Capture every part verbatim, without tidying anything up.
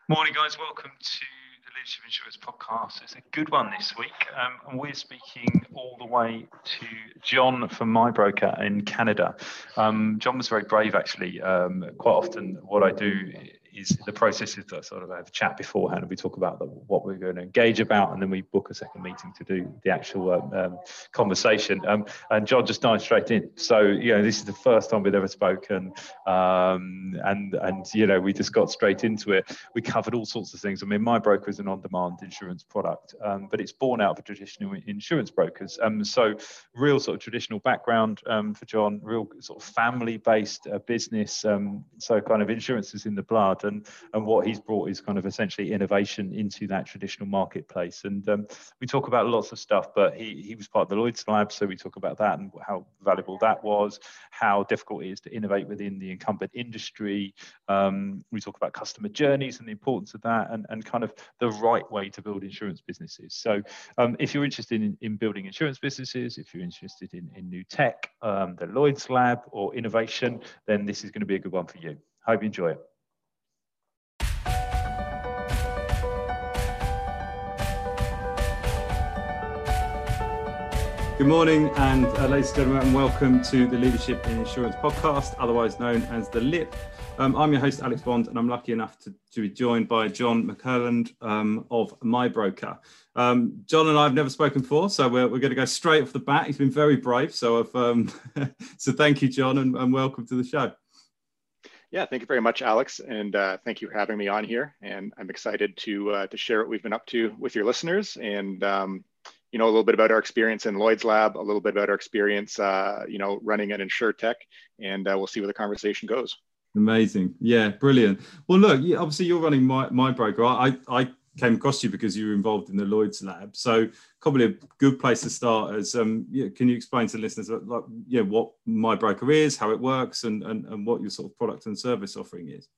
Morning, guys. Welcome to the Leadership Insurance Podcast. It's a good one this week, um, and we're speaking all the way to John from MyBroker in Canada. Um, John was very brave, actually. Um, quite often, what I do is the process is that sort of have a chat beforehand, and we talk about the, what we're going to engage about, and then we book a second meeting to do the actual um, um, conversation. Um, and John just dived straight in. So, you know, this is the first time we'd ever spoken, um, and and you know, we just got straight into it. We covered all sorts of things. I mean, MyBroker is an on-demand insurance product, um, but it's born out of a traditional insurance brokers. Um, so, real sort of traditional background um, for John, real sort of family-based uh, business. Um, so, kind of insurance is in the blood. And, and what he's brought is kind of essentially innovation into that traditional marketplace. And um, we talk about lots of stuff, but he, he was part of the Lloyd's Lab, so we talk about that and how valuable that was, how difficult it is to innovate within the incumbent industry. Um, we talk about customer journeys and the importance of that, and, and kind of the right way to build insurance businesses. So um, if you're interested in, in building insurance businesses, if you're interested in, in new tech, um, the Lloyd's Lab or innovation, then this is going to be a good one for you. Hope you enjoy it. Good morning, and uh, ladies and gentlemen, and welcome to the Leadership in Insurance Podcast, otherwise known as the L I P. Um, I'm your host, Alex Bond, and I'm lucky enough to, to be joined by John McClelland um, of MyBroker. Um, John and I have never spoken before, so we're, we're going to go straight off the bat. He's been very brave, so I've, um, so thank you, John, and, and welcome to the show. Yeah, thank you very much, Alex, and uh, thank you for having me on here. And I'm excited to uh, to share what we've been up to with your listeners, and um, you know, a little bit about our experience in Lloyd's Lab, a little bit about our experience, uh, you know, running an InsurTech, and uh, we'll see where the conversation goes. Amazing. Yeah, brilliant. Well, look, obviously you're running my, MyBroker. I, I came across you because you were involved in the Lloyd's Lab. So probably a good place to start is, um, yeah, can you explain to listeners like, yeah, what MyBroker is, how it works, and, and, and what your sort of product and service offering is?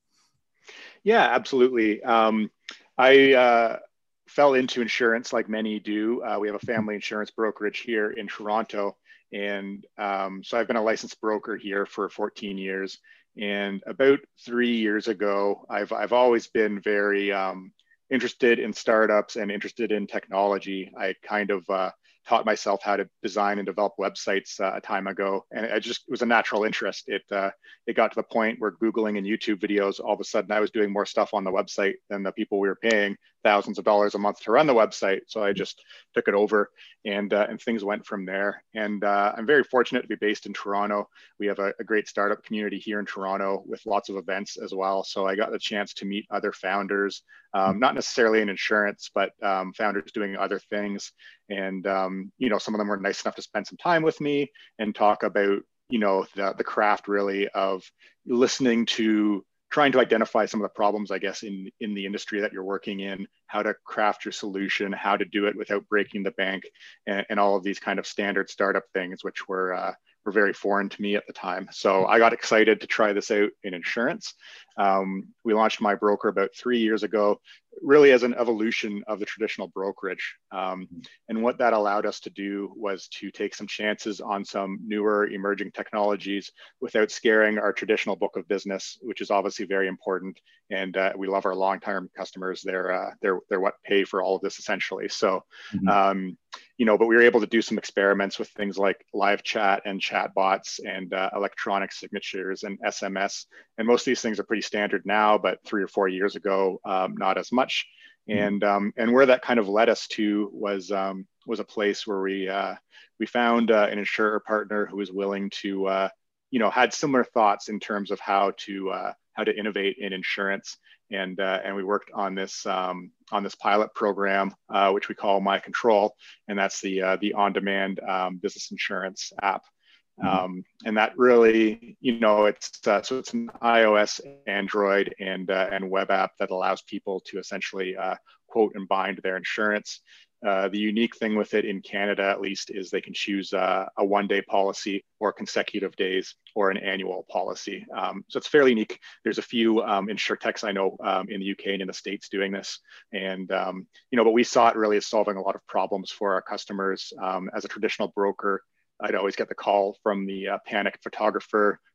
Yeah, absolutely. Um, I, uh, fell into insurance like many do. Uh, we have a family insurance brokerage here in Toronto. And um, so I've been a licensed broker here for fourteen years. And about three years ago, I've, I've always been very um, interested in startups and interested in technology. I kind of uh, taught myself how to design and develop websites uh, a time ago. And it just it was a natural interest. It, uh, it got to the point where Googling and YouTube videos, all of a sudden I was doing more stuff on the website than the people we were paying thousands of dollars a month to run the website. So I just took it over, and uh, and things went from there. And uh, I'm very fortunate to be based in Toronto. We have a, a great startup community here in Toronto with lots of events as well. So I got the chance to meet other founders, um, not necessarily in insurance, but um, founders doing other things. And um, you know, some of them were nice enough to spend some time with me and talk about, you know, the, the craft really of listening to, trying to identify some of the problems, I guess, in, in the industry that you're working in, how to craft your solution, how to do it without breaking the bank, and, and all of these kind of standard startup things, which were, uh, were very foreign to me at the time. So I got excited to try this out in insurance. Um, we launched MyBroker about three years ago, really as an evolution of the traditional brokerage. Um, and what that allowed us to do was to take some chances on some newer emerging technologies without scaring our traditional book of business, which is obviously very important. And uh, we love our long-term customers. They're, uh, they're, they're what pay for all of this essentially. So, mm-hmm. um, you know, but we were able to do some experiments with things like live chat and chat bots and uh, electronic signatures and S M S. And most of these things are pretty standard now, but three or four years ago, um, not as much. And um, and where that kind of led us to was um, was a place where we uh, we found uh, an insurer partner who was willing to, uh, you know, had similar thoughts in terms of how to uh, how to innovate in insurance. And uh, and we worked on this um, on this pilot program, uh, which we call MyControl, and that's the uh, the on-demand um, business insurance app. Um, and that really, you know, it's uh, so it's an iOS, Android, and uh, and web app that allows people to essentially uh, quote and bind their insurance. Uh, the unique thing with it in Canada, at least, is they can choose uh, a one-day policy or consecutive days or an annual policy. Um, so it's fairly unique. There's a few um, insurtechs I know um, in the U K and in the States doing this, and um, you know, but we saw it really as solving a lot of problems for our customers. Um, as a traditional broker, I'd always get the call from the uh, panicked photographer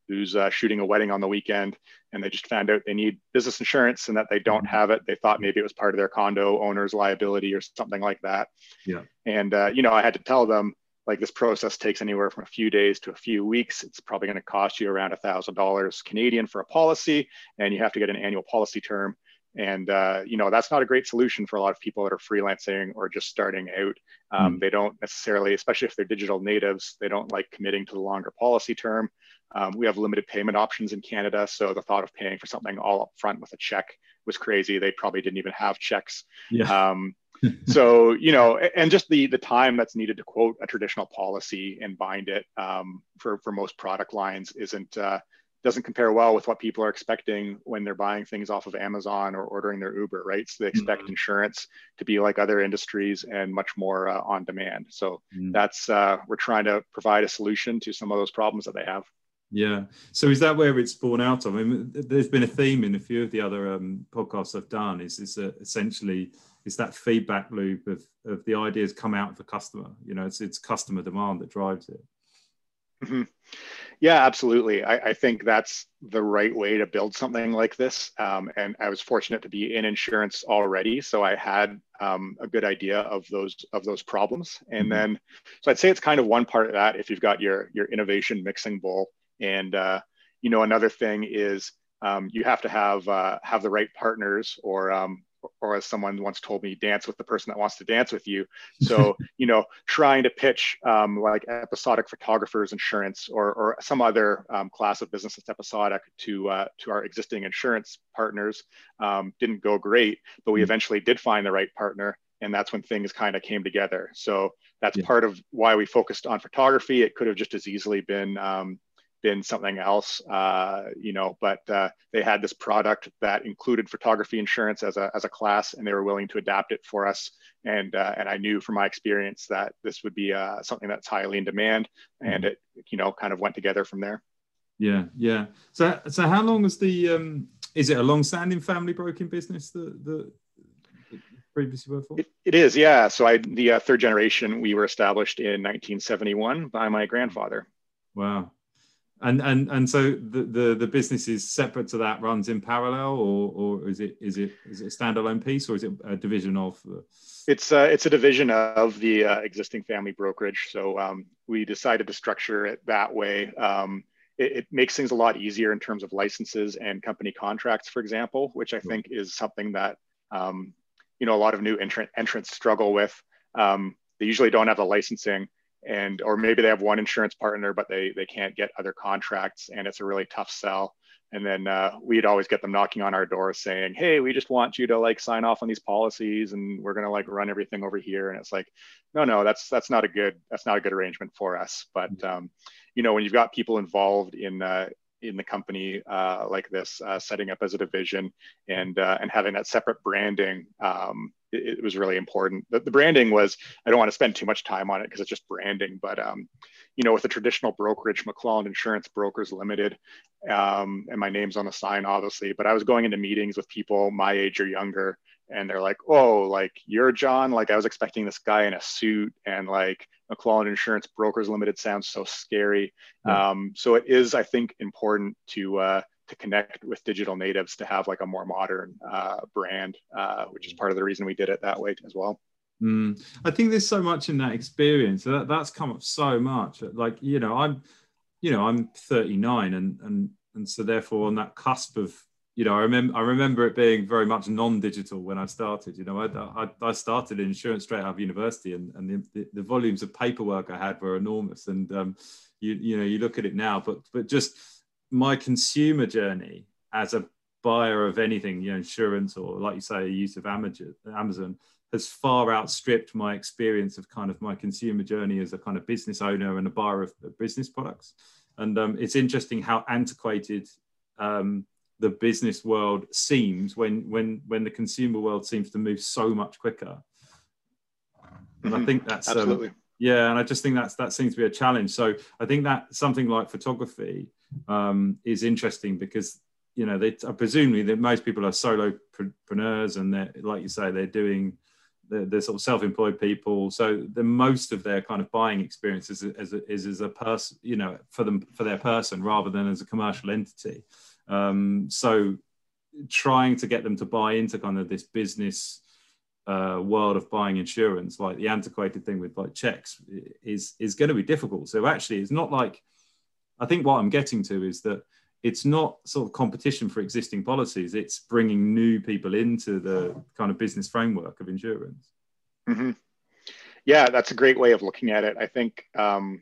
who's uh, shooting a wedding on the weekend, and they just found out they need business insurance and that they don't have it. They thought maybe it was part of their condo owner's liability or something like that. Yeah. And, uh, you know, I had to tell them, like, this process takes anywhere from a few days to a few weeks. It's probably going to cost you around a thousand dollars Canadian for a policy, and you have to get an annual policy term. And, uh, you know, that's not a great solution for a lot of people that are freelancing or just starting out. Um, mm. They don't necessarily, especially if they're digital natives, they don't like committing to the longer policy term. Um, we have limited payment options in Canada. So the thought of paying for something all up front with a check was crazy. They probably didn't even have checks. Yeah. Um, so, you know, and just the the time that's needed to quote a traditional policy and bind it um, for, for most product lines isn't, uh, doesn't compare well with what people are expecting when they're buying things off of Amazon or ordering their Uber, right? So they expect mm-hmm. insurance to be like other industries and much more uh, on demand. So mm-hmm. that's, uh, we're trying to provide a solution to some of those problems that they have. Yeah. So is that where it's born out of? I mean, there's been a theme in a few of the other um, podcasts I've done. Is is uh, essentially it's that feedback loop of of the ideas come out of the customer. You know, it's it's customer demand that drives it. Mm-hmm. Yeah, absolutely. I, I think that's the right way to build something like this. Um, and I was fortunate to be in insurance already, so I had um, a good idea of those of those problems. And mm-hmm. then, so I'd say it's kind of one part of that. If you've got your your innovation mixing bowl. And, uh, you know, another thing is um, you have to have uh, have the right partners or, um, or as someone once told me, dance with the person that wants to dance with you. So, you know, trying to pitch um, like episodic photographers insurance or, or some other um, class of business that's episodic to, uh, to our existing insurance partners um, didn't go great, but we eventually did find the right partner. And that's when things kind of came together. So that's yeah. part of why we focused on photography. It could have just as easily been um, been something else, uh, you know, but uh, they had this product that included photography insurance as a, as a class, and they were willing to adapt it for us. And, uh, and I knew from my experience that this would be uh, something that's highly in demand, and it, you know, kind of went together from there. Yeah. Yeah. So, so how long is the, um, is it a long-standing family broking business that, that previously worked for? It, it is. Yeah. So I, the uh, third generation, we were established in nineteen seventy-one by my grandfather. Wow. And and and so the, the the business is separate to that, runs in parallel, or or is it is it is it a standalone piece, or is it a division of? The... It's uh, it's a division of the uh, existing family brokerage. So um, we decided to structure it that way. Um, it, it makes things a lot easier in terms of licenses and company contracts, for example, which I think is something that um, you know a lot of new entrant, entrants struggle with. Um, they usually don't have the licensing. And, or maybe they have one insurance partner, but they they can't get other contracts, and it's a really tough sell. And then uh, we'd always get them knocking on our door saying, hey, we just want you to like sign off on these policies, and we're going to like run everything over here. And it's like, no, no, that's, that's not a good, that's not a good arrangement for us. But, um, you know, when you've got people involved in, uh, in the company uh, like this, uh, setting up as a division and, uh, and having that separate branding, um, it, it was really important. The, the branding was, I don't want to spend too much time on it because it's just branding, but, um, you know, with the traditional brokerage, McClelland Insurance Brokers Limited, um, and my name's on the sign, obviously, but I was going into meetings with people my age or younger, and they're like, oh, like, you're John? Like, I was expecting this guy in a suit, and like, McClelland Insurance Brokers Limited sounds so scary. Yeah. Um, so it is, I think, important to uh, to connect with digital natives to have like a more modern uh, brand, uh, which is part of the reason we did it that way as well. Mm. I think there's so much in that experience that that's come up so much. Like, you know, I'm, you know, I'm thirty-nine, and and and so therefore on that cusp of, you know, I remember I remember it being very much non-digital when I started. You know, I I, I started in insurance straight out of university, and and the, the, the volumes of paperwork I had were enormous. And um, you you know, you look at it now, but but just my consumer journey as a buyer of anything, you know, insurance or, like you say, use of Amazon, has far outstripped my experience of kind of my consumer journey as a kind of business owner and a buyer of business products. And um, it's interesting how antiquated um, the business world seems when when when the consumer world seems to move so much quicker. And mm-hmm. I think that's absolutely um, yeah, and I just think that's that seems to be a challenge. So I think that something like photography um, is interesting because, you know, they presumably that most people are solopreneurs, and they're, like you say, they're doing, they're, they're sort of self-employed people. So the most of their kind of buying experience is as a, is as a person, you know, for them, for their person rather than as a commercial entity. Um, so trying to get them to buy into kind of this business uh, world of buying insurance, like the antiquated thing with like checks, is is going to be difficult. So actually, it's not like, I think what I'm getting to is that it's not sort of competition for existing policies. It's bringing new people into the kind of business framework of insurance. Mm-hmm. Yeah, that's a great way of looking at it. I think, um,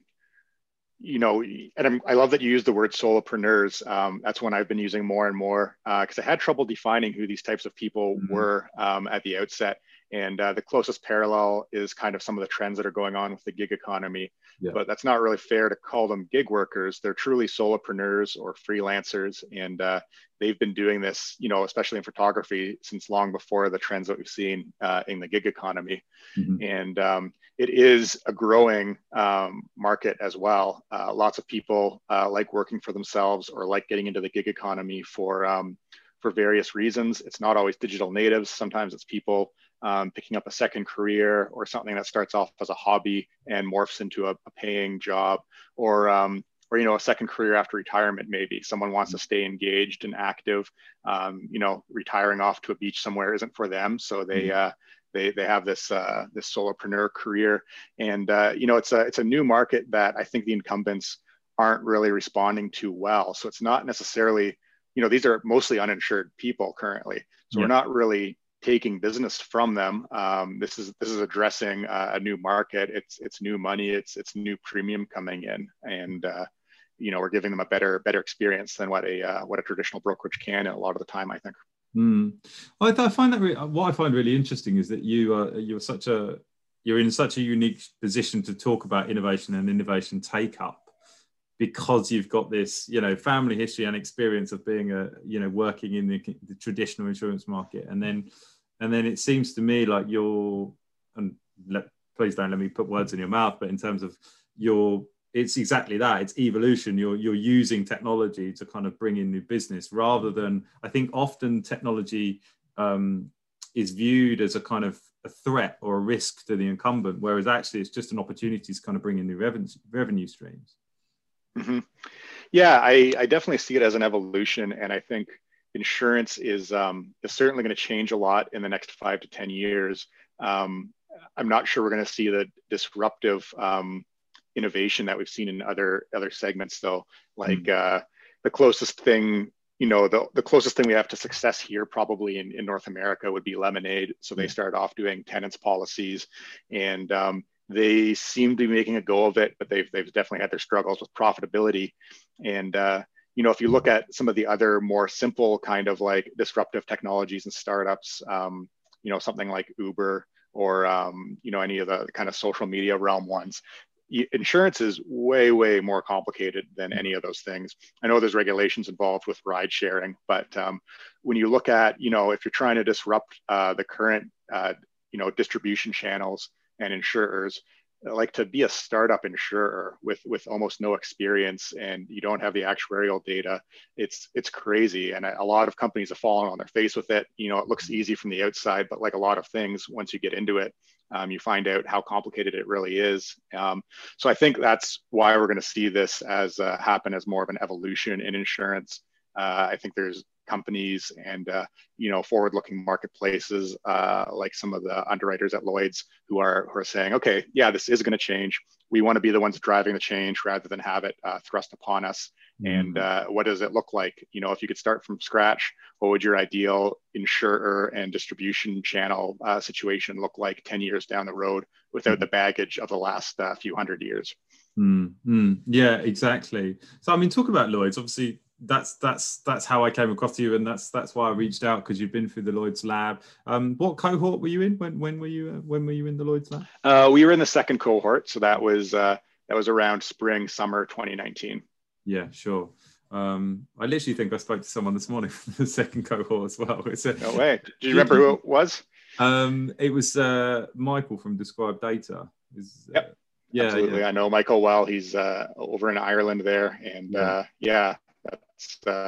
you know, and I'm, I love that you use the word solopreneurs. Um, that's one I've been using more and more because uh, I had trouble defining who these types of people mm-hmm. were um, at the outset. And uh, the closest parallel is kind of some of the trends that are going on with the gig economy. Yeah. But that's not really fair to call them gig workers. They're truly solopreneurs or freelancers. And uh, they've been doing this, you know, especially in photography, since long before the trends that we've seen uh, in the gig economy. Mm-hmm. And um, it is a growing um, market as well. Uh, lots of people uh, like working for themselves or like getting into the gig economy for, um, for various reasons. It's not always digital natives. Sometimes it's people Um, picking up a second career or something that starts off as a hobby and morphs into a, a paying job, or um, or you know, a second career after retirement. Maybe someone wants to stay engaged and active. Um, you know, retiring off to a beach somewhere isn't for them, so they uh, they they have this uh, this solopreneur career, and uh, you know, it's a it's a new market that I think the incumbents aren't really responding to well. So it's not necessarily, you know, these are mostly uninsured people currently, so yeah. we're not really taking business from them. Um, this is this is addressing uh, a new market. It's it's new money. It's it's new premium coming in, and uh, you know, we're giving them a better better experience than what a uh, what a traditional brokerage can a lot of the time, I think. Mm. I, I find that really, what I find really interesting is that you are you're such a you're in such a unique position to talk about innovation and innovation take up, because you've got this, you know, family history and experience of being a, you know, working in the, the traditional insurance market. And then, and then it seems to me like you're, and let, please don't let me put words in your mouth, but in terms of your, it's exactly that. It's evolution. You're, you're using technology to kind of bring in new business rather than, I think often technology um, is viewed as a kind of a threat or a risk to the incumbent, whereas actually it's just an opportunity to kind of bring in new revenue, revenue streams. Mm-hmm. Yeah, I, I definitely see it as an evolution, and I think insurance is um, is certainly going to change a lot in the next five to ten years. Um, I'm not sure we're going to see the disruptive um, innovation that we've seen in other other segments, though. Like mm-hmm. uh, the closest thing, you know, the, the closest thing we have to success here, probably in, in North America, would be Lemonade. So they started off doing tenants policies, and um, they seem to be making a go of it, but they've they've definitely had their struggles with profitability. And uh, you know, if you look at some of the other more simple kind of like disruptive technologies and startups, um, you know, something like Uber or um, you know, any of the kind of social media realm ones, insurance is way way more complicated than any of those things. I know there's regulations involved with ride sharing, but um, when you look at, you know, if you're trying to disrupt uh, the current uh, you know, distribution channels and insurers, like, to be a startup insurer with with almost no experience and you don't have the actuarial data, it's it's crazy. And a lot of companies have fallen on their face with it. You know, it looks easy from the outside, but like a lot of things, once you get into it, um, you find out how complicated it really is. Um, so I think that's why we're going to see this as uh, happen as more of an evolution in insurance. Uh, I think there's companies and uh, you know, forward-looking marketplaces uh, like some of the underwriters at Lloyd's who are who are saying, okay, yeah, this is going to change. We want to be the ones driving the change rather than have it uh, thrust upon us. Mm-hmm. And uh, what does it look like? You know, if you could start from scratch, what would your ideal insurer and distribution channel uh, situation look like ten years down the road without mm-hmm. the baggage of the last uh, few hundred years? Mm-hmm. Yeah, exactly. So I mean, talk about Lloyd's. Obviously, that's that's that's how I came across you, and that's that's why I reached out, because you've been through the Lloyd's lab. Um, what cohort were you in? When when were you uh, when were you in the Lloyd's lab? Uh, we were in the second cohort, so that was uh, that was around spring summer twenty nineteen. Yeah, sure. Um, I literally think I spoke to someone this morning from the second cohort as well. It's a, no way. Do you remember who it was? Um, it was uh, Michael from Describe Data. Is, yep. Uh, yeah, absolutely. Yeah. I know Michael well. He's uh, over in Ireland there, and yeah. Uh, yeah. That's uh,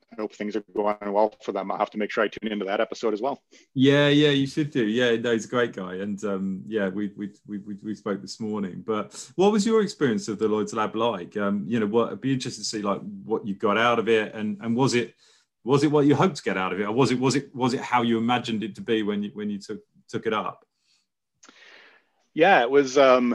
I hope things are going well for them. I'll have to make sure I tune into that episode as well. Yeah, yeah, you should do. Yeah, no, he's a great guy, and um, yeah, we we, we we we spoke this morning. But what was your experience of the Lloyd's Lab like? Um, you know, what I'd be interested to see like what you got out of it, and and was it was it what you hoped to get out of it, or was it was it was it how you imagined it to be when you when you took took it up? Yeah, it was. Um,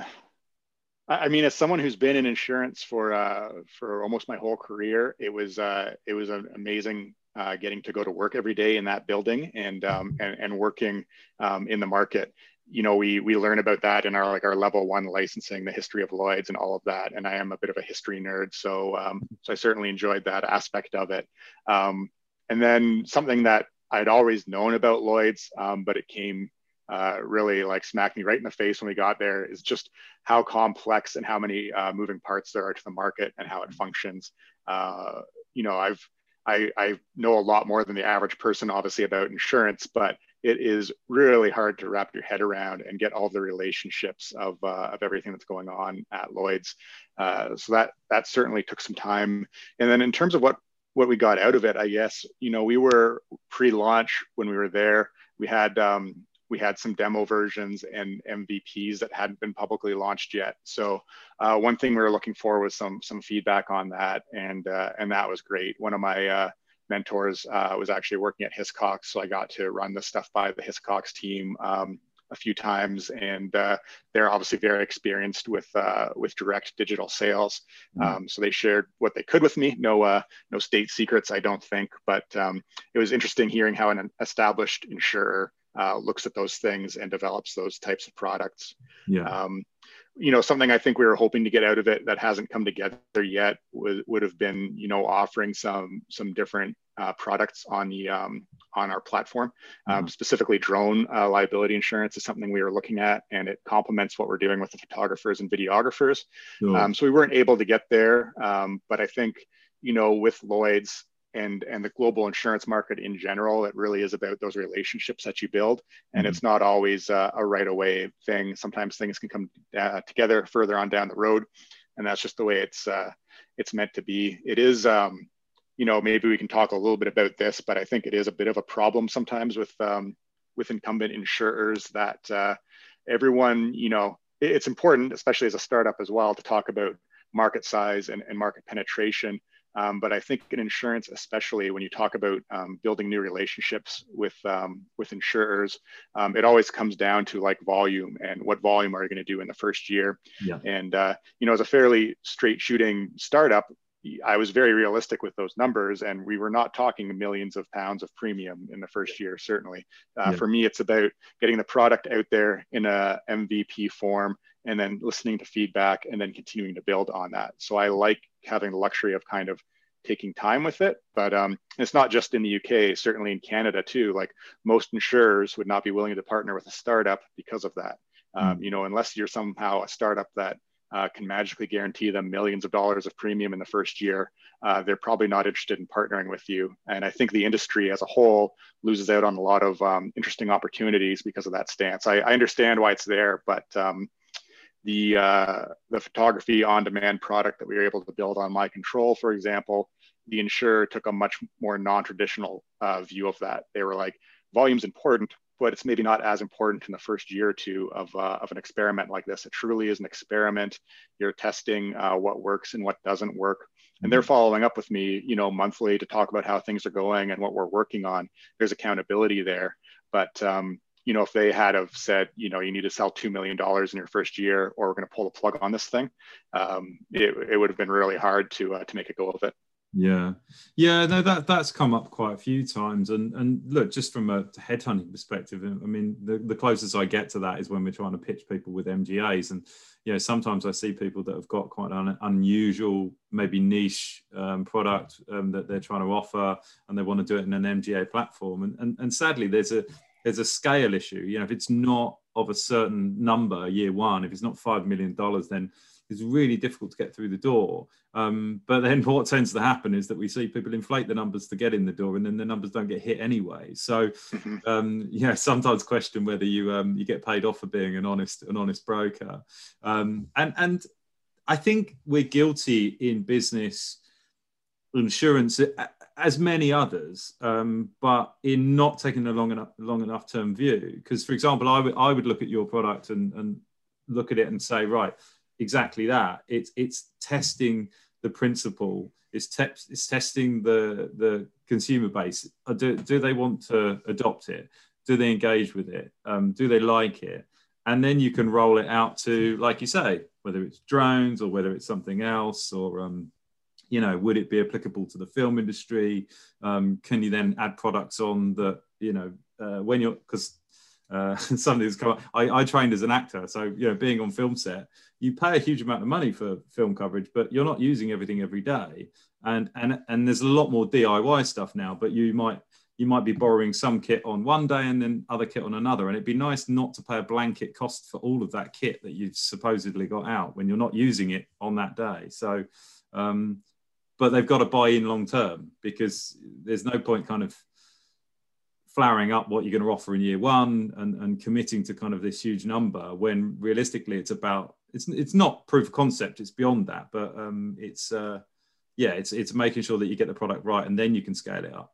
I mean, as someone who's been in insurance for uh, for almost my whole career, it was uh, it was an amazing uh, getting to go to work every day in that building and um, and, and working um, in the market. You know, we we learn about that in our like our level one licensing, the history of Lloyd's and all of that. And I am a bit of a history nerd, so um, so I certainly enjoyed that aspect of it. Um, and then something that I'd always known about Lloyd's, um, but it came. Uh, really like smacked me right in the face when we got there is just how complex and how many uh, moving parts there are to the market and how it functions. Uh, you know, I've I, I know a lot more than the average person, obviously, about insurance, but it is really hard to wrap your head around and get all the relationships of uh, of everything that's going on at Lloyd's. Uh, so that that certainly took some time. And then in terms of what what we got out of it, I guess, you know, we were pre-launch when we were there. We had um, we had some demo versions and M V Ps that hadn't been publicly launched yet. So uh, one thing we were looking for was some some feedback on that, and uh, and that was great. One of my uh, mentors uh, was actually working at Hiscox, so I got to run the stuff by the Hiscox team um, a few times, and uh, they're obviously very experienced with uh, with direct digital sales. Mm-hmm. Um, so they shared what they could with me. No uh, no state secrets, I don't think, but um, it was interesting hearing how an established insurer Uh, looks at those things and develops those types of products. Yeah. Um, you know, something I think we were hoping to get out of it that hasn't come together yet would would have been, you know, offering some some different uh, products on the um, on our platform. Mm-hmm. Um, specifically, drone uh, liability insurance is something we were looking at, and it complements what we're doing with the photographers and videographers. Sure. Um, so we weren't able to get there, um, but I think, you know, with Lloyd's and and the global insurance market in general, it really is about those relationships that you build, and mm-hmm. it's not always uh, a right away thing. Sometimes things can come uh, together further on down the road, and that's just the way it's uh, it's meant to be. It is, um, you know, maybe we can talk a little bit about this, but I think it is a bit of a problem sometimes with um, with incumbent insurers that uh, everyone, you know, it's important, especially as a startup as well, to talk about market size and, and market penetration. Um, but I think in insurance, especially when you talk about um, building new relationships with um, with insurers, um, it always comes down to like volume and what volume are you going to do in the first year. Yeah. And uh, you know, as a fairly straight shooting startup, I was very realistic with those numbers, and we were not talking millions of pounds of premium in the first year. Certainly, uh, yeah. For me, it's about getting the product out there in a M V P form, and then listening to feedback, and then continuing to build on that. So I like having the luxury of kind of taking time with it, but um, it's not just in the U K, certainly in Canada too. Like most insurers would not be willing to partner with a startup because of that. Um, mm. You know, unless you're somehow a startup that uh, can magically guarantee them millions of dollars of premium in the first year, uh, they're probably not interested in partnering with you. And I think the industry as a whole loses out on a lot of um, interesting opportunities because of that stance. I, I understand why it's there, but um, the uh, the photography on-demand product that we were able to build on My Control, for example, the insurer took a much more non-traditional uh, view of that. They were like, volume's important, but it's maybe not as important in the first year or two of, uh, of an experiment like this. It truly is an experiment. You're testing uh, what works and what doesn't work. And they're following up with me, you know, monthly to talk about how things are going and what we're working on. There's accountability there. But, um, you know, if they had have said, you know, you need to sell two million dollars in your first year, or we're going to pull the plug on this thing, um, it, it would have been really hard to uh, to make a go of it. Yeah, yeah, no, that that's come up quite a few times, and and look, just from a headhunting perspective, I mean, the, the closest I get to that is when we're trying to pitch people with M G As, and you know, sometimes I see people that have got quite an unusual, maybe niche um, product um, that they're trying to offer, and they want to do it in an M G A platform, and and, and sadly, there's a there's a scale issue. You know, if it's not of a certain number year one, if it's not five million dollars, then it's really difficult to get through the door. Um, but then what tends to happen is that we see people inflate the numbers to get in the door, and then the numbers don't get hit anyway. So, um, yeah, sometimes question whether you um, you get paid off for being an honest an honest broker. Um, and and I think we're guilty in business insurance. as many others, um, but in not taking a long enough long enough term view. Because, for example, I would I would look at your product and and look at it and say, right, exactly that. It's it's testing the principle. It's, te- it's testing the the consumer base. Do, do they want to adopt it? Do they engage with it? Um, do they like it? And then you can roll it out to, like you say, whether it's drones or whether it's something else, or um, you know, would it be applicable to the film industry? Um, can you then add products on that, you know, uh, when you're, because uh, something's come up. I, I trained as an actor, so, you know, being on film set, you pay a huge amount of money for film coverage, but you're not using everything every day. And, and, and there's a lot more D I Y stuff now, but you might, you might be borrowing some kit on one day and then other kit on another. And it'd be nice not to pay a blanket cost for all of that kit that you've supposedly got out when you're not using it on that day. So, um, but they've got to buy in long term, because there's no point kind of flowering up what you're going to offer in year one and, and committing to kind of this huge number when realistically it's about, it's it's not proof of concept, it's beyond that, but um, it's, uh, yeah, it's it's making sure that you get the product right and then you can scale it up.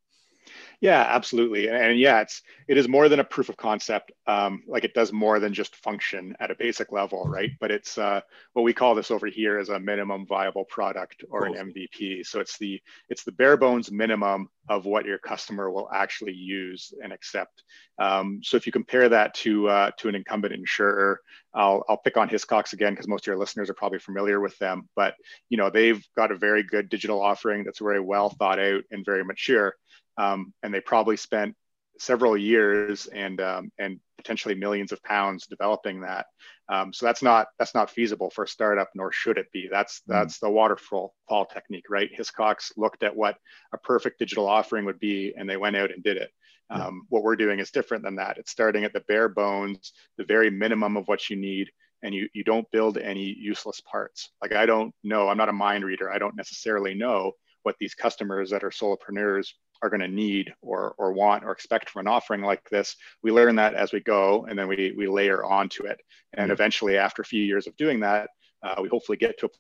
Yeah, absolutely. And, and yeah, it's it is more than a proof of concept. Um, like it does more than just function at a basic level, right? But it's uh, what we call this over here is a minimum viable product, or an M V P. So it's the it's the bare bones minimum of what your customer will actually use and accept. Um, so if you compare that to uh, to an incumbent insurer, I'll I'll pick on Hiscox again because most of your listeners are probably familiar with them. But you know, they've got a very good digital offering that's very well thought out and very mature. Um, and they probably spent several years and um, and potentially millions of pounds developing that. Um, so that's not that's not feasible for a startup, nor should it be. That's that's the waterfall fall technique, right? Hiscox looked at what a perfect digital offering would be, and they went out and did it. Um, yeah. What we're doing is different than that. It's starting at the bare bones, the very minimum of what you need, and you you don't build any useless parts. Like I don't know, I'm not a mind reader. I don't necessarily know what these customers that are solopreneurs are going to need or or want or expect from an offering like this. We learn that as we go, and then we we layer onto it. And yeah. eventually, after a few years of doing that, uh, we hopefully get to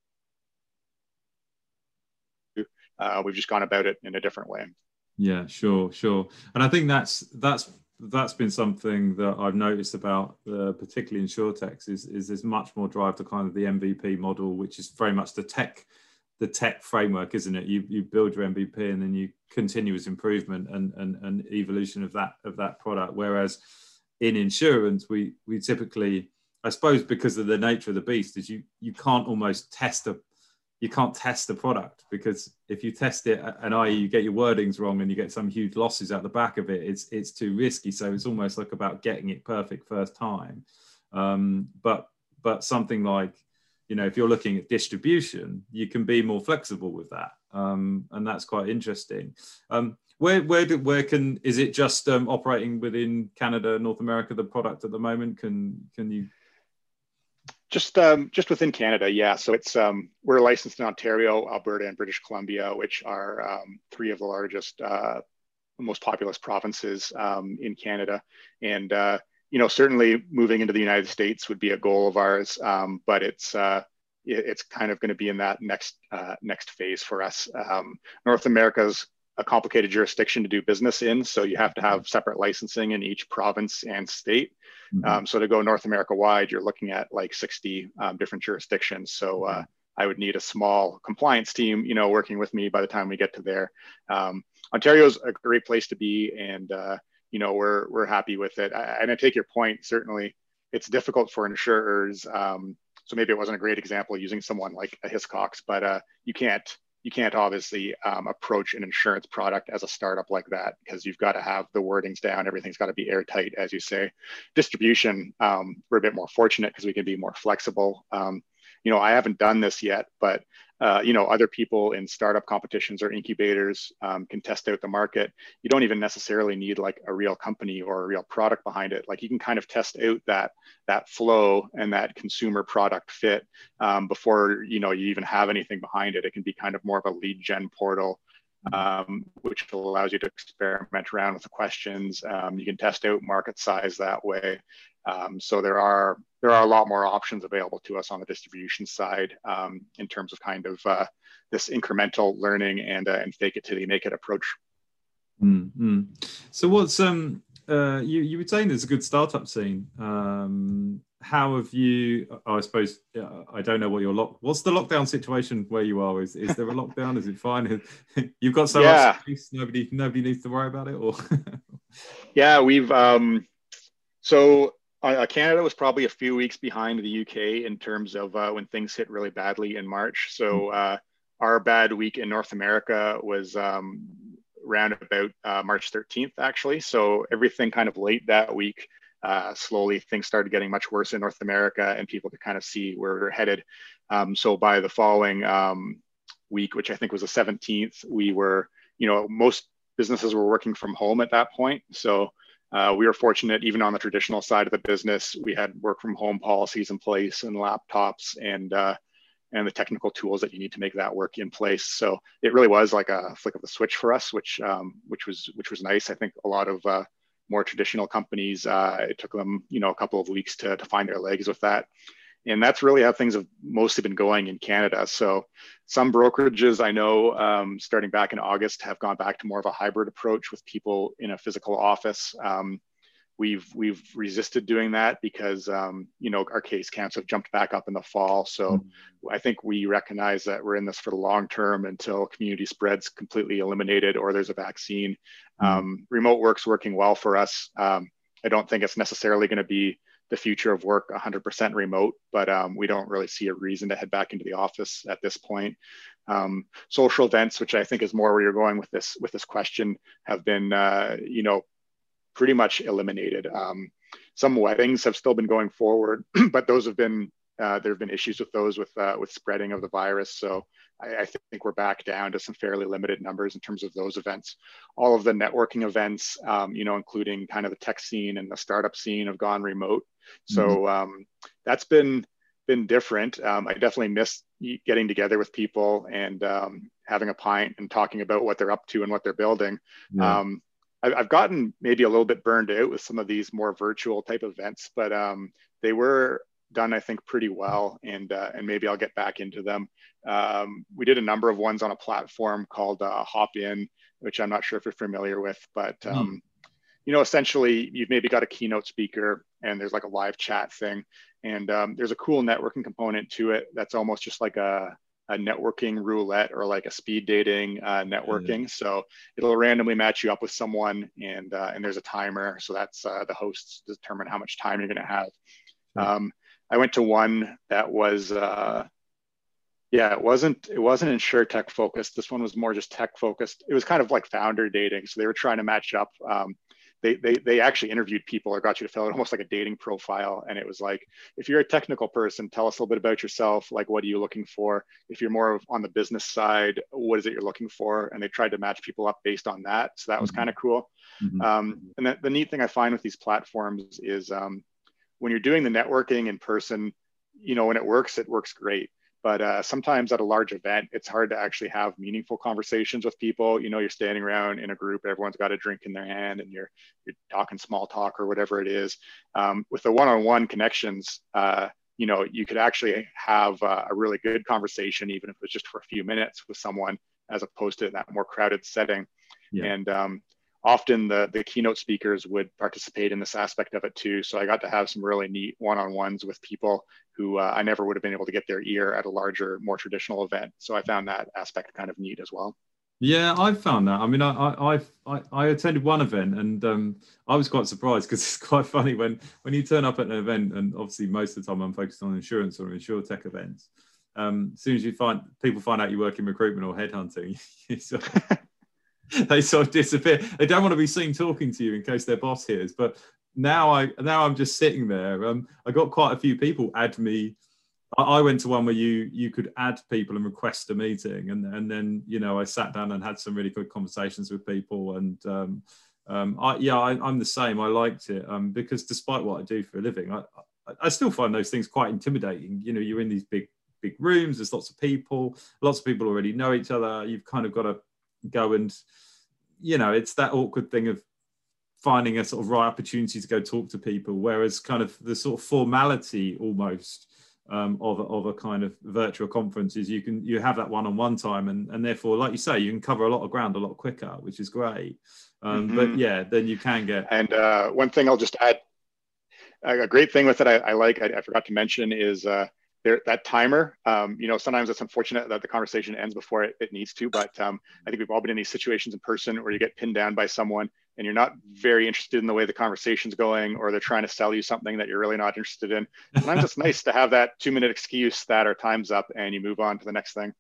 a uh, we've just gone about it in a different way. Yeah, sure, sure. And I think that's that's that's been something that I've noticed about uh, particularly InsurTechs is is there's much more drive to kind of the M V P model, which is very much the tech the tech framework, isn't it? You you build your M V P and then you continuous improvement and, and, and evolution of that of that product. Whereas in insurance, we we typically, I suppose, because of the nature of the beast, is you you can't almost test a you can't test the product, because if you test it and that is you get your wordings wrong and you get some huge losses out the back of it, it's it's too risky. So it's almost like about getting it perfect first time. Um, but but something like, you know, if you're looking at distribution, you can be more flexible with that, um, and that's quite interesting. Um, where where do, where can is it just um, operating within Canada, North America, the product at the moment? Can can you just um, just within Canada? Yeah, so it's um, we're licensed in Ontario, Alberta, and British Columbia, which are um, three of the largest, uh, most populous provinces um, in Canada, and uh, you know, certainly moving into the United States would be a goal of ours, um, but it's uh, it's kind of going to be in that next uh, next phase for us. Um, North America's a complicated jurisdiction to do business in, so you have to have separate licensing in each province and state. Mm-hmm. Um, so to go North America wide, you're looking at like sixty um, different jurisdictions. So uh, I would need a small compliance team, you know, working with me by the time we get to there. Um, Ontario's a great place to be, and uh, you know, we're we're happy with it. I, and I take your point. Certainly, it's difficult for insurers. Um, so maybe it wasn't a great example using someone like a Hiscox, but uh, you can't you can't obviously um, approach an insurance product as a startup like that, because you've got to have the wordings down. Everything's got to be airtight, as you say. Distribution, um, we're a bit more fortunate because we can be more flexible. Um, you know, I haven't done this yet, but Uh, you know, other people in startup competitions or incubators um, can test out the market. You don't even necessarily need like a real company or a real product behind it. Like you can kind of test out that that flow and that consumer product fit um, before, you know, you even have anything behind it. It can be kind of more of a lead gen portal. um, which allows you to experiment around with the questions. Um, you can test out market size that way. Um, so there are there are a lot more options available to us on the distribution side um, in terms of kind of uh, this incremental learning and uh, and fake it till you make it approach. Mm-hmm. So what's um uh, you you were saying there's a good startup scene. Um, how have you? I suppose uh, I don't know what your lock. What's the lockdown situation where you are? Is is there a lockdown? Is it fine? You've got so yeah. much space. Nobody nobody needs to worry about it. Or yeah, we've um, so. Uh, Canada was probably a few weeks behind the U K in terms of uh, when things hit really badly in March. So uh, our bad week in North America was um, around about uh, March thirteenth, actually. So everything kind of late that week, uh, slowly things started getting much worse in North America and people could kind of see where we were headed. Um, so by the following um, week, which I think was the seventeenth, we were, you know, most businesses were working from home at that point. So Uh, we were fortunate, even on the traditional side of the business, we had work from home policies in place and laptops and uh, and the technical tools that you need to make that work in place. So it really was like a flick of the switch for us, which um, which was which was nice. I think a lot of uh, more traditional companies, uh, it took them you know a couple of weeks to to find their legs with that. And that's really how things have mostly been going in Canada. So some brokerages I know, um, starting back in August, have gone back to more of a hybrid approach with people in a physical office. Um, we've we've resisted doing that because um, you know our case counts have jumped back up in the fall. So mm-hmm. I think we recognize that we're in this for the long term until community spread's completely eliminated or there's a vaccine. Mm-hmm. Um, remote work's working well for us. Um, I don't think it's necessarily going to be the future of work one hundred percent remote, but um, we don't really see a reason to head back into the office at this point. Um, social events, which I think is more where you're going with this with this question, have been uh, you know pretty much eliminated. Um, some weddings have still been going forward, but those have been uh, there have been issues with those with uh, with spreading of the virus. So I, I think we're back down to some fairly limited numbers in terms of those events. All of the networking events, um, you know, including kind of the tech scene and the startup scene, have gone remote. So um, that's been been different. Um, I definitely miss getting together with people and um, having a pint and talking about what they're up to and what they're building. Yeah. Um, I, I've gotten maybe a little bit burned out with some of these more virtual type events, but um, they were done, I think, pretty well, and uh, and maybe I'll get back into them. Um, we did a number of ones on a platform called uh, Hopin, which I'm not sure if you're familiar with, but um, mm. you know, essentially you've maybe got a keynote speaker and there's like a live chat thing, and um, there's a cool networking component to it that's almost just like a, a networking roulette or like a speed dating uh, networking. Mm. So it'll randomly match you up with someone, and uh, and there's a timer, so that's uh, the hosts determine how much time you're going to have. Mm. Um, I went to one that was, uh, yeah, it wasn't, it wasn't InsurTech focused. This one was more just tech focused. It was kind of like founder dating. So they were trying to match up. Um, they, they, they actually interviewed people or got you to fill out almost like a dating profile. And it was like, if you're a technical person, tell us a little bit about yourself. Like, what are you looking for? If you're more on the business side, what is it you're looking for? And they tried to match people up based on that. So that was mm-hmm. kind of cool. Mm-hmm. Um, and the, the neat thing I find with these platforms is, um, when you're doing the networking in person, you know, when it works, it works great. But uh, sometimes at a large event, it's hard to actually have meaningful conversations with people. You know, you're standing around in a group, everyone's got a drink in their hand, and you're you're talking small talk or whatever it is. Um, with the one-on-one connections, uh, you know, you could actually have uh, a really good conversation, even if it was just for a few minutes with someone, as opposed to that more crowded setting. Yeah. And um, often the, the keynote speakers would participate in this aspect of it too. So I got to have some really neat one-on-ones with people who uh, I never would have been able to get their ear at a larger, more traditional event. So I found that aspect kind of neat as well. Yeah, I found that. I mean, I I I, I attended one event, and um, I was quite surprised because it's quite funny when when you turn up at an event, and obviously most of the time I'm focused on insurance or InsurTech events. Um, as soon as you find people find out you work in recruitment or headhunting, you sort of, they sort of disappear. They don't want to be seen talking to you in case their boss hears. But now I now I'm just sitting there. Um, I got quite a few people add me. I went to one where you you could add people and request a meeting, and and then you know I sat down and had some really good conversations with people, and um, um, I, yeah I, I'm the same. I liked it um, because despite what I do for a living, I, I I still find those things quite intimidating. You know, you're in these big big rooms. There's lots of people. Lots of people already know each other. You've kind of got to go and, you know, it's that awkward thing of finding a sort of right opportunity to go talk to people, whereas kind of the sort of formality almost um, of, a, of a kind of virtual conference is you can, you have that one-on-one time, and, and therefore, like you say, you can cover a lot of ground a lot quicker, which is great. Um, mm-hmm. But yeah, then you can get. And uh, one thing I'll just add, a great thing with it I, I like, I, I forgot to mention, is uh, there, that timer. Um, you know, sometimes it's unfortunate that the conversation ends before it, it needs to, but um, I think we've all been in these situations in person where you get pinned down by someone and you're not very interested in the way the conversation's going, or they're trying to sell you something that you're really not interested in. Sometimes it's nice to have that two minute excuse that our time's up and you move on to the next thing.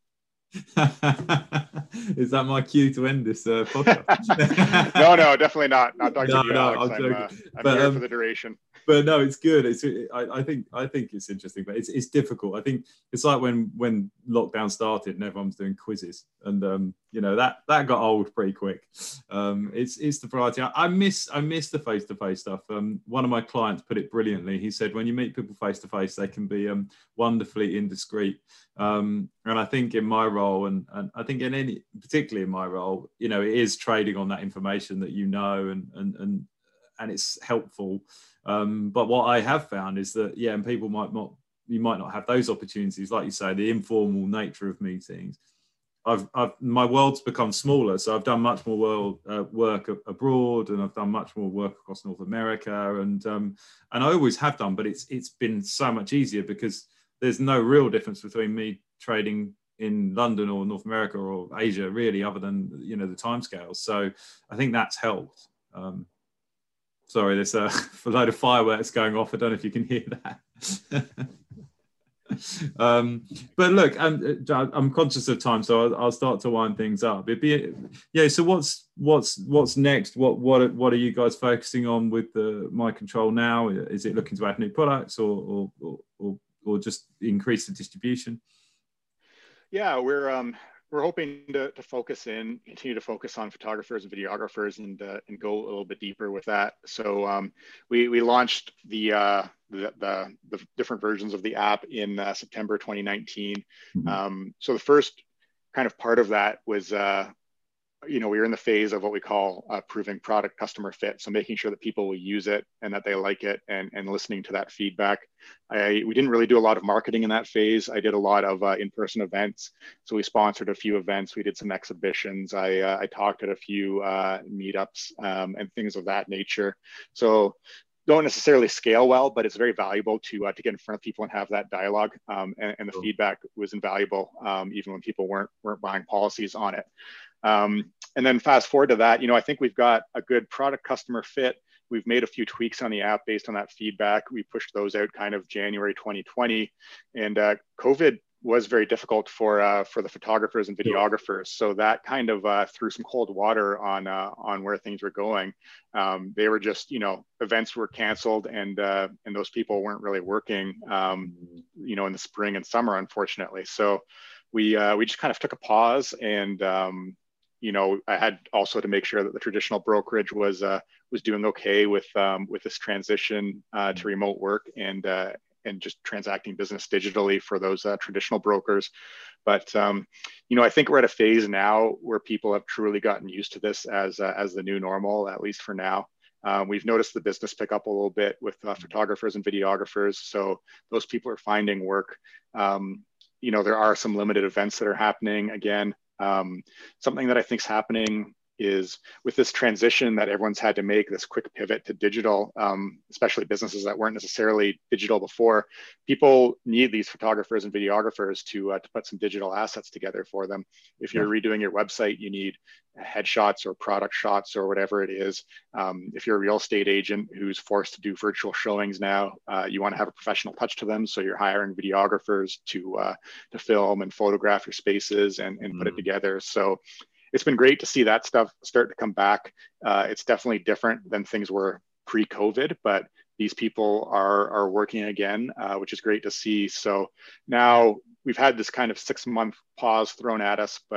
Is that my cue to end this uh, podcast? no, no, definitely not. Not talking no, to you, no, Alex. I'm, I'm, uh, I'm but, here um, for the duration. But no, it's good. It's I, I think I think it's interesting, but it's it's difficult. I think it's like when when lockdown started and everyone was doing quizzes, and um, you know that that got old pretty quick. Um, it's it's the variety. I, I miss I miss the face to face stuff. Um, one of my clients put it brilliantly. He said, when you meet people face to face, they can be um wonderfully indiscreet. Um, and I think in my role, and and I think in any, particularly in my role, you know, it is trading on that information that you know, and and and and it's helpful. Um, but what I have found is that, yeah, and people might not, you might not have those opportunities, like you say, the informal nature of meetings. I've, I've my world's become smaller, so I've done much more world uh, work abroad, and I've done much more work across North America, and um, and I always have done, but it's it's been so much easier because there's no real difference between me trading in London or North America or Asia, really, other than, you know, the timescales. So I think that's helped. Um, Sorry, there's a, a load of fireworks going off. I don't know if you can hear that. um, but look, I'm, I'm conscious of time, so I'll, I'll start to wind things up. It'd be, yeah. So what's what's what's next? What what what are you guys focusing on with the My Control now? Is it looking to add new products, or or or, or just increase the distribution? Yeah, we're um, we're hoping to, to focus in, continue to focus on photographers and videographers, and uh, and go a little bit deeper with that. So um, we we launched the, uh, the the the different versions of the app in uh, September twenty nineteen. Mm-hmm. Um, so the first kind of part of that was, uh, you know, we were in the phase of what we call uh, proving product customer fit. So making sure that people will use it and that they like it, and, and listening to that feedback. I, we didn't really do a lot of marketing in that phase. I did a lot of uh, in-person events. So we sponsored a few events. We did some exhibitions. I, uh, I talked at a few uh, meetups um, and things of that nature. So don't necessarily scale well, but it's very valuable to uh, to get in front of people and have that dialogue. Um, and, and the cool. feedback was invaluable, um, even when people weren't weren't buying policies on it. Um, and then fast forward to that, you know, I think we've got a good product customer fit. We've made a few tweaks on the app based on that feedback. We pushed those out kind of January twenty twenty, and uh, COVID was very difficult for uh, for the photographers and videographers. So that kind of uh, threw some cold water on uh, on where things were going. Um, they were just, you know, events were canceled, and uh, and those people weren't really working, um, you know, in the spring and summer, unfortunately. So we uh, we just kind of took a pause, and um, you know, I had also to make sure that the traditional brokerage was uh, was doing okay with um, with this transition uh, to remote work, and uh, and just transacting business digitally for those uh, traditional brokers. But um, you know, I think we're at a phase now where people have truly gotten used to this as uh, as the new normal, at least for now. Um, we've noticed the business pick up a little bit with uh, photographers and videographers, so those people are finding work. Um, you know, there are some limited events that are happening again. Um, something that I think is happening is with this transition that everyone's had to make, this quick pivot to digital, um, especially businesses that weren't necessarily digital before. People need these photographers and videographers to, uh, to put some digital assets together for them. If you're yeah. redoing your website, you need headshots or product shots or whatever it is. Um, if you're a real estate agent who's forced to do virtual showings now, uh, you want to have a professional touch to them. So you're hiring videographers to, uh, to film and photograph your spaces and, and mm. put it together. So it's been great to see that stuff start to come back. Uh, it's definitely different than things were pre-COVID, but these people are, are working again, uh, which is great to see. So now we've had this kind of six month pause thrown at us, but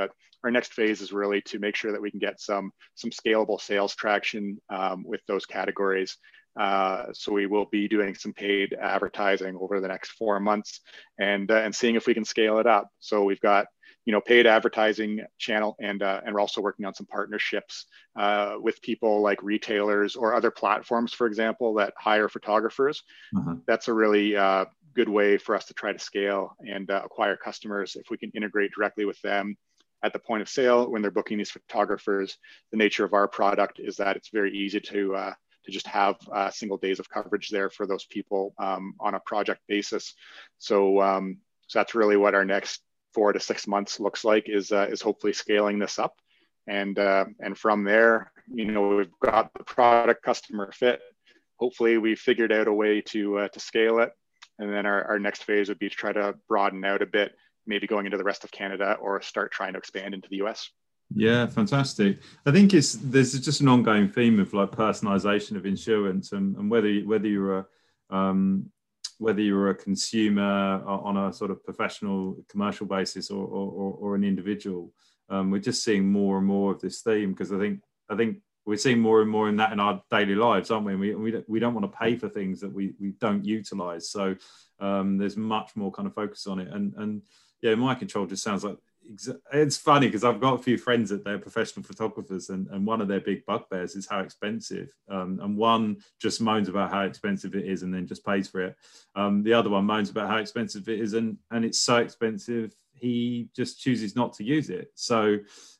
our next phase is really to make sure that we can get some some scalable sales traction um, with those categories. Uh, so we will be doing some paid advertising over the next four months and uh, and seeing if we can scale it up. So we've got, you know, paid advertising channel, and uh, and we're also working on some partnerships uh, with people like retailers or other platforms, for example, that hire photographers. Uh-huh. That's a really uh, good way for us to try to scale and uh, acquire customers if we can integrate directly with them at the point of sale when they're booking these photographers. The nature of our product is that it's very easy to uh, to just have uh, single days of coverage there for those people um, on a project basis. So, um, so that's really what our next four to six months looks like, is uh, is hopefully scaling this up. And, uh, and from there, you know, we've got the product customer fit. Hopefully we figured out a way to, uh, to scale it. And then our, our next phase would be to try to broaden out a bit, maybe going into the rest of Canada or start trying to expand into the U S. Yeah, fantastic. I think it's there's just an ongoing theme of like personalization of insurance, and, and whether whether you're a um, whether you're a consumer on a sort of professional commercial basis or or, or an individual, um, we're just seeing more and more of this theme, because I think I think we're seeing more and more in that in our daily lives, aren't we? And we we don't, we don't want to pay for things that we we don't utilize. So um, there's much more kind of focus on it, and and yeah, Mind Control just sounds like. It's funny because I've got a few friends that they're professional photographers, and, and one of their big bugbears is how expensive. Um, and one just moans about how expensive it is and then just pays for it. Um, the other one moans about how expensive it is, and, and it's so expensive he just chooses not to use it. So,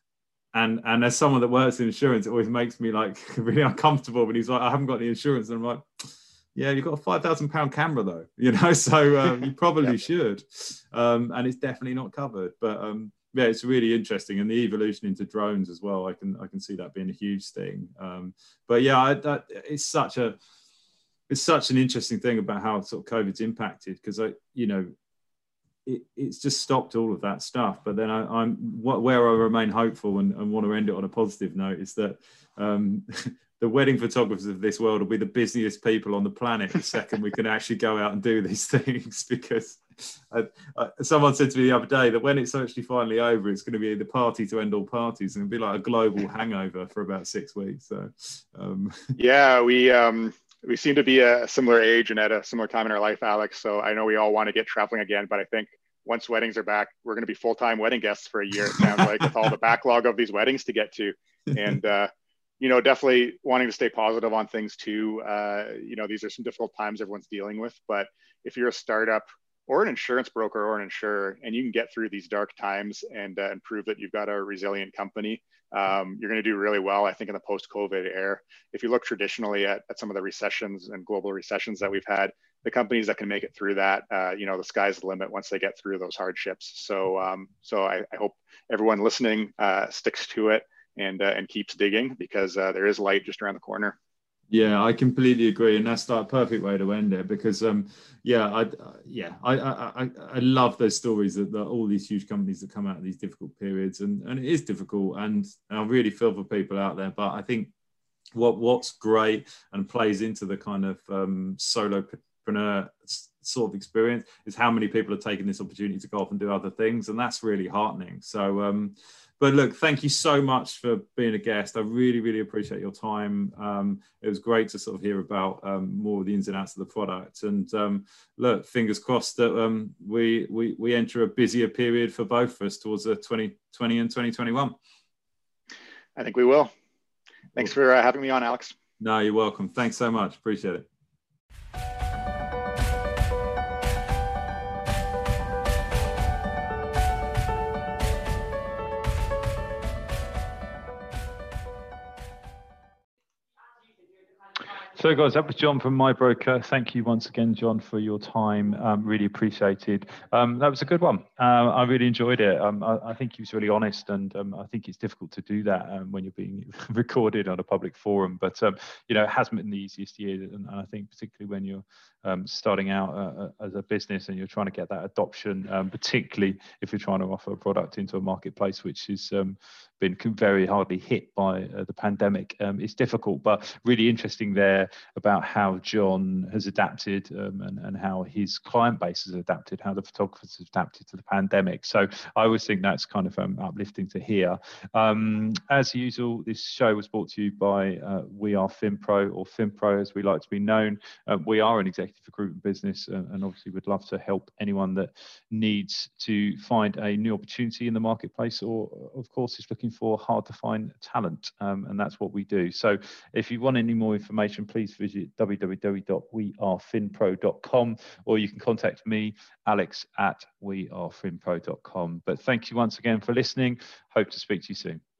and and as someone that works in insurance, it always makes me like really uncomfortable when he's like, I haven't got the insurance, and I'm like, yeah, you've got a five thousand pound camera though, you know, so um, you probably yep. should. Um, and it's definitely not covered. But um, yeah, it's really interesting. And the evolution into drones as well, I can I can see that being a huge thing. Um, but yeah, I, that, it's such a, it's such an interesting thing about how sort of COVID's impacted, because I, you know, it, it's just stopped all of that stuff. But then I, I'm, what, where I remain hopeful and, and want to end it on a positive note is that, um, the wedding photographers of this world will be the busiest people on the planet the second we can actually go out and do these things, because I, I, someone said to me the other day that when it's actually finally over, it's going to be the party to end all parties, and it'll be like a global hangover for about six weeks. So, um. yeah, we um, we seem to be a similar age and at a similar time in our life, Alex. So I know we all want to get traveling again, but I think once weddings are back, we're going to be full-time wedding guests for a year. It sounds like, with all the backlog of these weddings to get to, and. Uh, You know, definitely wanting to stay positive on things too. Uh, you know, these are some difficult times everyone's dealing with. But if you're a startup or an insurance broker or an insurer, and you can get through these dark times and, uh, and prove that you've got a resilient company, um, you're going to do really well, I think, in the post-COVID era. If you look traditionally at, at some of the recessions and global recessions that we've had, the companies that can make it through that, uh, you know, the sky's the limit once they get through those hardships. So, um, so I, I hope everyone listening uh, sticks to it. And uh, and keeps digging, because uh, there is light just around the corner. Yeah, I completely agree, and that's the perfect way to end it. Because um, yeah, I yeah, I I I, I love those stories that, that all these huge companies that come out of these difficult periods, and and it is difficult, and, and I really feel for people out there. But I think what what's great and plays into the kind of um, solopreneur sort of experience is how many people are taking this opportunity to go off and do other things, and that's really heartening. So. Um, But look, thank you so much for being a guest. I really, really appreciate your time. Um, it was great to sort of hear about um, more of the ins and outs of the product. And um, look, fingers crossed that um, we, we we enter a busier period for both of us towards the twenty twenty and twenty twenty-one. I think we will. Thanks for uh, having me on, Alex. No, you're welcome. Thanks so much. Appreciate it. So guys, that was John from MyBroker. Thank you once again, John, for your time. Um, really appreciated. Um, that was a good one. Uh, I really enjoyed it. Um, I, I think he was really honest, and um, I think it's difficult to do that um, when you're being recorded on a public forum. But um, you know, it hasn't been the easiest year, and, and I think particularly when you're um, starting out uh, as a business and you're trying to get that adoption, um, particularly if you're trying to offer a product into a marketplace which is um, been very hardly hit by uh, the pandemic. Um, it's difficult, but really interesting there about how John has adapted um, and, and how his client base has adapted, how the photographers have adapted to the pandemic. So I always think that's kind of um, uplifting to hear. Um, as usual, this show was brought to you by uh, We Are FinPro, or FinPro as we like to be known. Uh, we are an executive recruitment business, uh, and obviously would love to help anyone that needs to find a new opportunity in the marketplace, or of course is looking for hard to find talent, um, and that's what we do. So if you want any more information, please visit w w w dot we are finpro dot com, or you can contact me, Alex, at we are finpro dot com. But thank you once again for listening. Hope to speak to you soon.